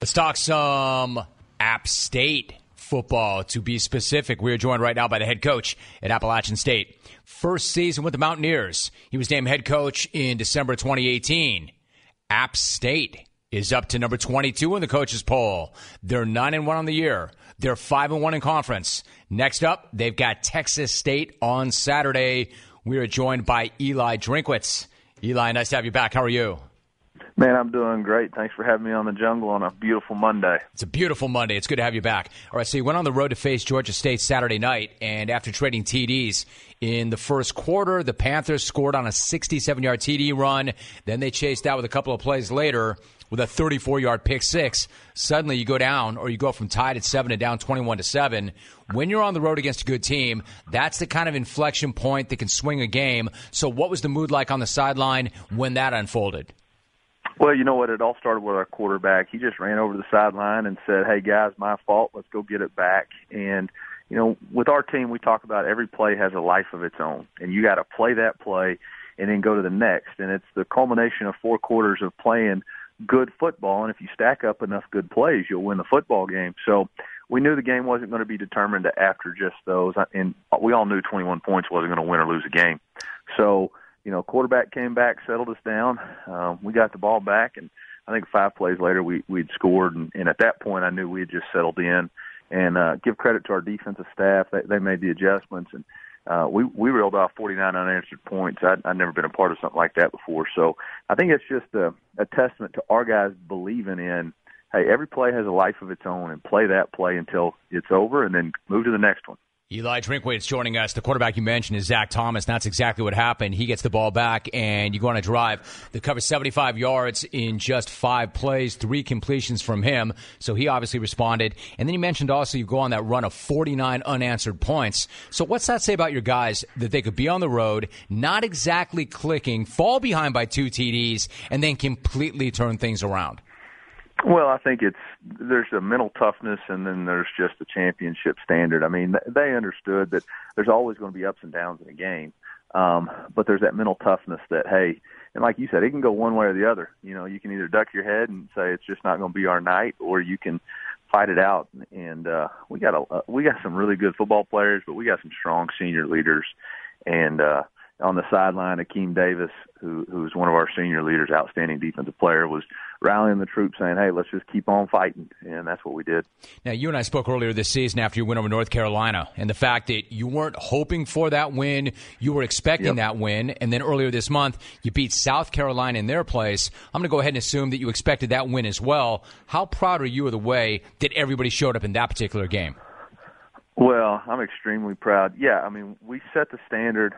Let's talk some App State football, to be specific. We are joined right now by the head coach at Appalachian State. First season with the Mountaineers. He was named head coach in December 2018. App State is up to number 22 in the coaches poll. They're 9-1 on the year. They're 5-1 in conference. Next up, they've got Texas State on Saturday. We are joined by Eli Drinkwitz. Eli, nice to have you back. How are you? Man, I'm doing great. Thanks for having me on the jungle on a beautiful Monday. It's a beautiful Monday. It's good to have you back. All right, so you went on the road to face Georgia State Saturday night, and after trading TDs in the first quarter, the Panthers scored on a 67-yard TD run. Then they chased out with a couple of plays later with a 34-yard pick six. Suddenly you go down, or you go from tied at 7 to down 21-7. When you're on the road against a good team, that's the kind of inflection point that can swing a game. So what was the mood like on the sideline when that unfolded? Well, you know what? It all started with our quarterback. He just ran over the sideline and said, hey, guys, my fault. Let's go get it back. And, you know, with our team, we talk about every play has a life of its own. And you got to play that play and then go to the next. And it's the culmination of 4 quarters of playing good football. And if you stack up enough good plays, you'll win the football game. So we knew the game wasn't going to be determined after just those. And we all knew 21 points wasn't going to win or lose a game. So, you know, quarterback came back, settled us down. We got the ball back, and I think 5 plays later we'd scored. And at that point, I knew we had just settled in. And give credit to our defensive staff; they made the adjustments, and we reeled off 49 unanswered points. I'd never been a part of something like that before. So I think it's just a testament to our guys believing in, hey, every play has a life of its own, and play that play until it's over, and then move to the next one. Eli Drinkwitz joining us. The quarterback you mentioned is Zach Thomas. That's exactly what happened. He gets the ball back, and you go on a drive that covers 75 yards in just 5 plays, 3 completions from him. So he obviously responded. And then you mentioned also you go on that run of 49 unanswered points. So what's that say about your guys that they could be on the road, not exactly clicking, fall behind by 2 TDs, and then completely turn things around? Well, I think there's a mental toughness, and then there's just a championship standard. I mean, they understood that there's always going to be ups and downs in a game, but there's that mental toughness that, hey, and like you said, it can go one way or the other. You know, you can either duck your head and say it's just not going to be our night, or you can fight it out. And we got some really good football players, but we got some strong senior leaders. And on the sideline, Akeem Davis, who's one of our senior leaders, outstanding defensive player, was rallying the troops saying, hey, let's just keep on fighting. And that's what we did. Now, you and I spoke earlier this season after you went over North Carolina, and the fact that you weren't hoping for that win, you were expecting that win, and then earlier this month, you beat South Carolina in their place. I'm going to go ahead and assume that you expected that win as well. How proud are you of the way that everybody showed up in that particular game? Well, I'm extremely proud. Yeah, I mean, we set the standard.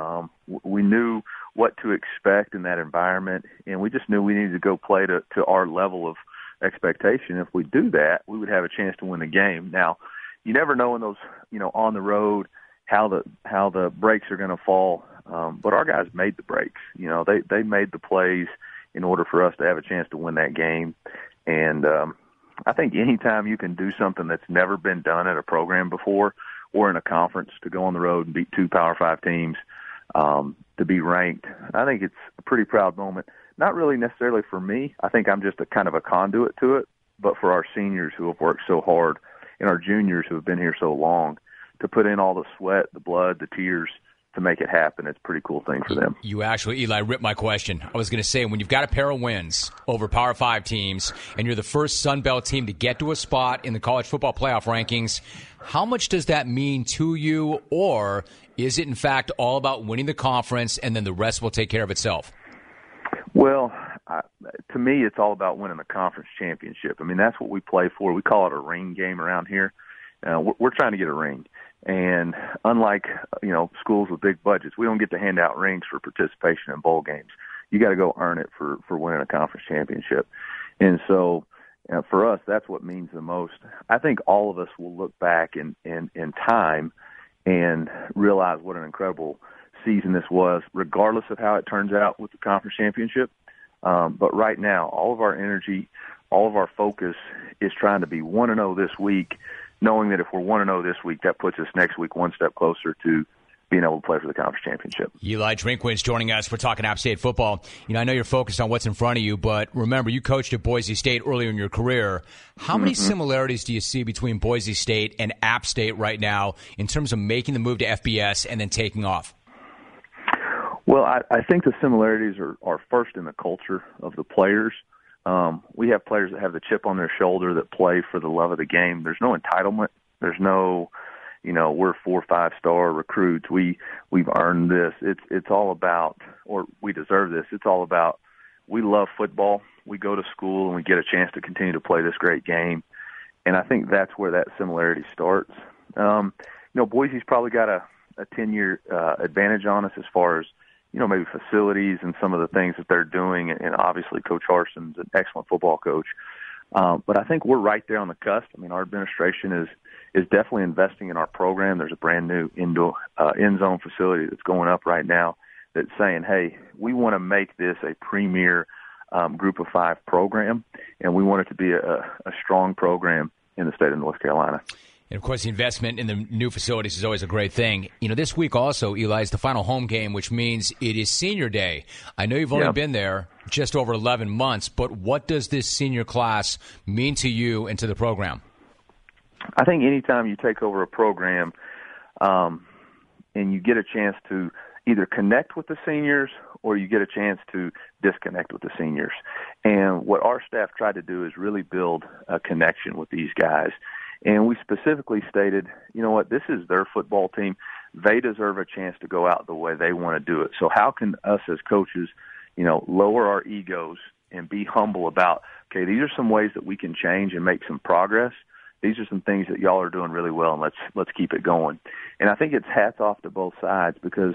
We knew what to expect in that environment, and we just knew we needed to go play to our level of expectation. If we do that, we would have a chance to win the game. Now, you never know in those, you know, on the road how the breaks are going to fall, but our guys made the breaks. You know, they made the plays in order for us to have a chance to win that game, and I think anytime you can do something that's never been done at a program before or in a conference, to go on the road and beat 2 Power 5 teams, to be ranked, I think it's a pretty proud moment. Not really necessarily for me. I think I'm just a kind of a conduit to it, but for our seniors who have worked so hard and our juniors who have been here so long to put in all the sweat, the blood, the tears to make it happen. It's a pretty cool thing for them. You actually, Eli, ripped my question. I was going to say, when you've got a pair of wins over Power 5 teams and you're the first Sun Belt team to get to a spot in the college football playoff rankings, how much does that mean to you? Or is it, in fact, all about winning the conference and then the rest will take care of itself? Well, to me, it's all about winning the conference championship. I mean, that's what we play for. We call it a ring game around here. We're trying to get a ring. And unlike, you know, schools with big budgets, we don't get to hand out rings for participation in bowl games. You got to go earn it for winning a conference championship. And so for us, that's what means the most. I think all of us will look back in time and realize what an incredible season this was, regardless of how it turns out with the conference championship. But right now, all of our energy, all of our focus is trying to be 1-0 this week, knowing that if we're 1-0 this week, that puts us next week one step closer to being able to play for the conference championship. Eli Drinkwitz joining us. We're talking App State football. I know you're focused on what's in front of you, but remember, you coached at Boise State earlier in your career. How many similarities do you see between Boise State and App State right now in terms of making the move to FBS and then taking off? Well, I think the similarities are first in the culture of the players. We have players that have the chip on their shoulder that play for the love of the game. There's no entitlement. There's no, we're 4 or 5 star recruits. We've earned this. It's all about, or we deserve this. It's all about, we love football. We go to school and we get a chance to continue to play this great game. And I think that's where that similarity starts. Boise's probably got a 10-year advantage on us as far as, maybe facilities and some of the things that they're doing. And obviously Coach Harson's an excellent football coach. But I think we're right there on the cusp. Our administration is definitely investing in our program. There's a brand new end zone facility that's going up right now that's saying, hey, we want to make this a premier Group of 5 program, and we want it to be a strong program in the state of North Carolina. And, of course, the investment in the new facilities is always a great thing. This week also, Eli, is the final home game, which means it is senior day. I know you've only been there just over 11 months, but what does this senior class mean to you and to the program? I think anytime you take over a program and you get a chance to either connect with the seniors or you get a chance to disconnect with the seniors. And what our staff tried to do is really build a connection with these guys. And we specifically stated, this is their football team. They deserve a chance to go out the way they want to do it. So how can us as coaches, lower our egos and be humble about, okay, these are some ways that we can change and make some progress. These are some things that y'all are doing really well, and let's keep it going. And I think it's hats off to both sides because,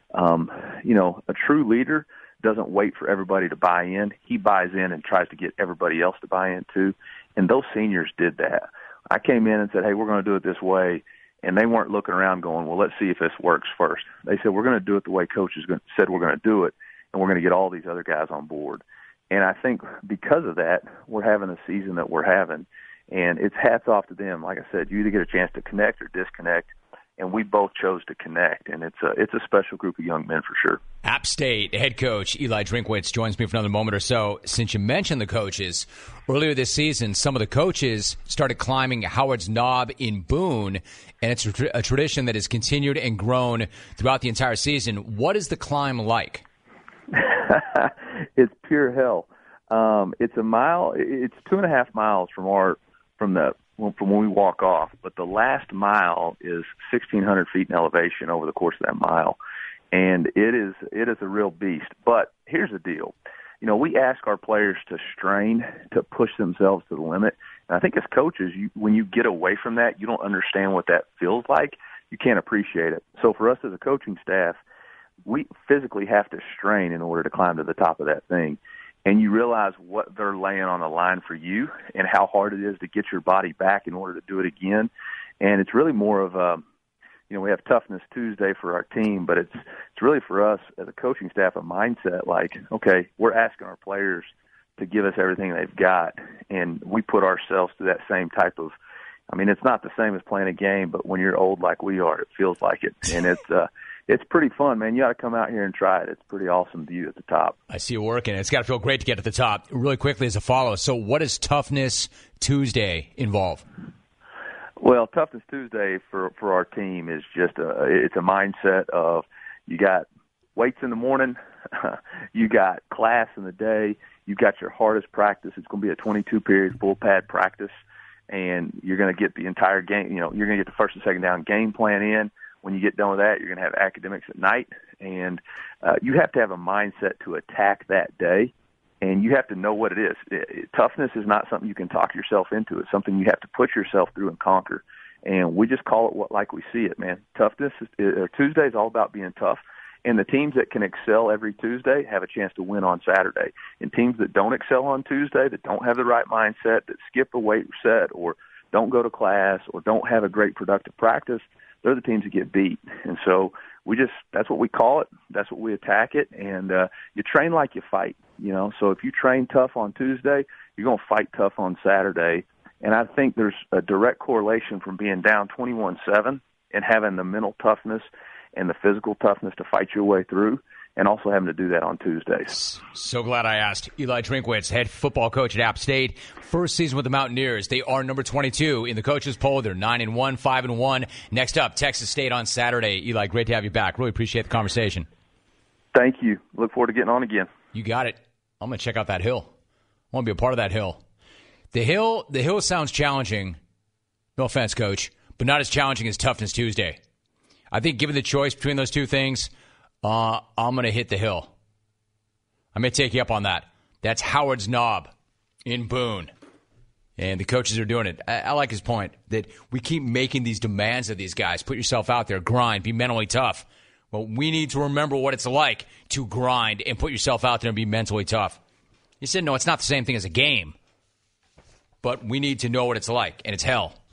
a true leader doesn't wait for everybody to buy in. He buys in and tries to get everybody else to buy in too. And those seniors did that. I came in and said, hey, we're going to do it this way. And they weren't looking around going, well, let's see if this works first. They said, we're going to do it the way coaches said we're going to do it, and we're going to get all these other guys on board. And I think because of that, we're having the season that we're having. And it's hats off to them. Like I said, you either get a chance to connect or disconnect, and we both chose to connect. And it's a special group of young men for sure. App State head coach Eli Drinkwitz joins me for another moment or so. Since you mentioned the coaches, earlier this season, some of the coaches started climbing Howard's Knob in Boone, and it's a tradition that has continued and grown throughout the entire season. What is the climb like? It's pure hell. It's a mile. It's 2.5 miles from when we walk off, but the last mile is 1,600 feet in elevation over the course of that mile, and it is a real beast. But here's the deal. We ask our players to strain, to push themselves to the limit. And I think as coaches, when you get away from that, you don't understand what that feels like. You can't appreciate it. So for us as a coaching staff, we physically have to strain in order to climb to the top of that thing. And you realize what they're laying on the line for you and how hard it is to get your body back in order to do it again. And it's really more of a, we have Toughness Tuesday for our team, but it's really for us as a coaching staff a mindset like, okay, we're asking our players to give us everything they've got, and we put ourselves to that same type of, it's not the same as playing a game, but when you're old like we are, it feels like it. And it's pretty fun, man. You got to come out here and try it. It's a pretty awesome view at the top. I see you working. It's got to feel great to get to the top. Really quickly as a follow, so what does Toughness Tuesday involve? Well, Toughness Tuesday for our team is just it's a mindset of you got weights in the morning, you got class in the day, you got your hardest practice. It's going to be a 22-period full pad practice, and you're going to get the entire game. You're going to get the first and second down game plan in. When you get done with that, you're going to have academics at night, and you have to have a mindset to attack that day, and you have to know what it is. Toughness is not something you can talk yourself into. It's something you have to put yourself through and conquer, and we just call it like we see it, man. Toughness Tuesday is all about being tough, and the teams that can excel every Tuesday have a chance to win on Saturday, and teams that don't excel on Tuesday, that don't have the right mindset, that skip a weight set or don't go to class or don't have a great productive practice, they're the teams that get beat. And so that's what we call it. That's what we attack it. And you train like you fight, So if you train tough on Tuesday, you're going to fight tough on Saturday. And I think there's a direct correlation from being down 21-7 and having the mental toughness and the physical toughness to fight your way through, and also having to do that on Tuesdays. So glad I asked. Eli Drinkwitz, head football coach at App State. First season with the Mountaineers. They are number 22 in the coaches poll. They're 9-1, 5-1. Next up, Texas State on Saturday. Eli, great to have you back. Really appreciate the conversation. Thank you. Look forward to getting on again. You got it. I'm going to check out that hill. I want to be a part of that hill. The hill sounds challenging. No offense, Coach, but not as challenging as Toughness Tuesday. I think given the choice between those two things, I'm going to hit the hill. I'm going to take you up on that. That's Howard's Knob in Boone. And the coaches are doing it. I like his point that we keep making these demands of these guys. Put yourself out there, grind, be mentally tough. Well, we need to remember what it's like to grind and put yourself out there and be mentally tough. You said, no, it's not the same thing as a game. But we need to know what it's like, and it's hell.